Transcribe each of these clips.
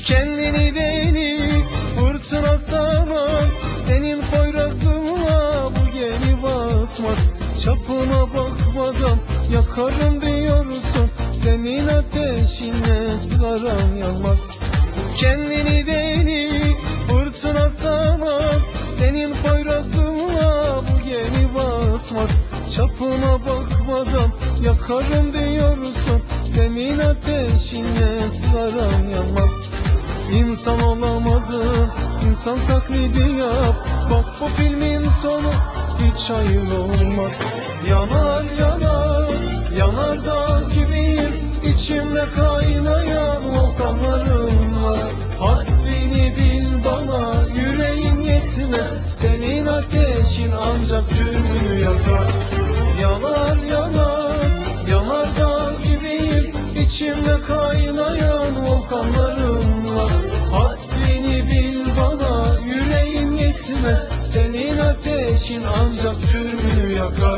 Kendini deli fırtına saran, senin poyrazınla bu gemi batmaz. Çapına bakmadan yakarım diyorsun, senin ateşinle sigaram yanmaz. Kendini deli fırtına saran, senin poyrazınla bu gemi batmaz. Çapına bakmadan yakarım diyorsun, senin ateşinle sigaram yanmaz. İnsan olamadın, insan taklidi yap. Bak bu filmin sonu hiç hayır olmaz. Yanar yanar, yanardağ gibiyim, İçimde kaynayan volkanlarım var. Haddini bil bana, yüreğin yetmez. Senin ateşin ancak cürmünü yakar. Yanar yanar, yanardağ gibiyim, İçimde kaynayan volkanlarım var. Haddini bil bana, yüreğin yetmez. Senin ateşin ancak cürmünü yakar.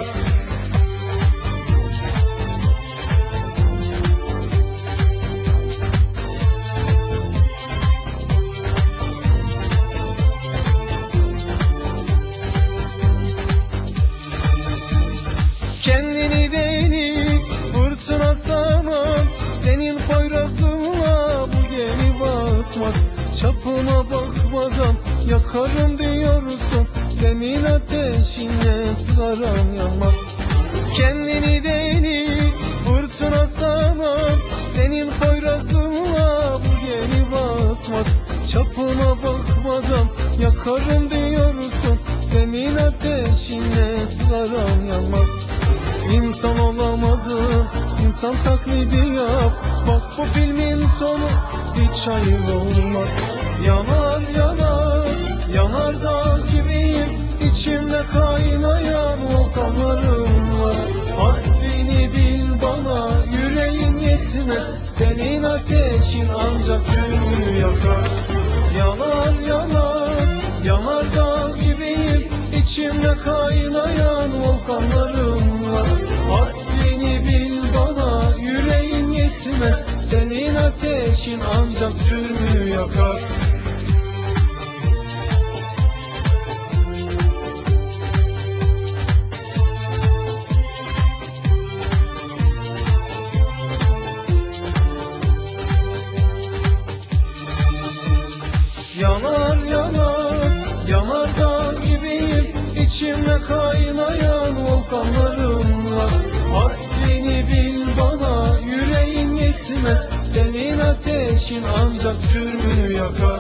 Kendini deli fırtına saran, senin poyrazınla bu gemi batmaz. Çapına bakmadan yakarım diyorsun, senin ateşinle sigaram yanmaz. Kendini deli fırtına saran, senin poyrazınla bu gemi batmaz. Çapına bakmadan yakarım diyorsun, senin ateşinle sigaram yanmaz. İnsan olamadın, insan taklidi yap. Bak bu filmin sonu hiç hayır olmaz. Yanar yanar, yanardağ gibiyim, İçimde kaynayan volkanlarım var. Haddini bil bana, yüreğin yetmez. Senin ateşin ancak cürmünü yakar. Yanar yanar, yanardağ gibiyim, İçimde kaynayan volkanlarım var. Haddini bil bana, yüreğin yetmez. Senin ateşin ancak cürmünü yakar. Yanar yanar, yanardağ gibiyim, İçimde kaynayan volkanlarım var. Haddini bil bana, yüreğin yetmez. Senin ateşin ancak cürmünü yakar.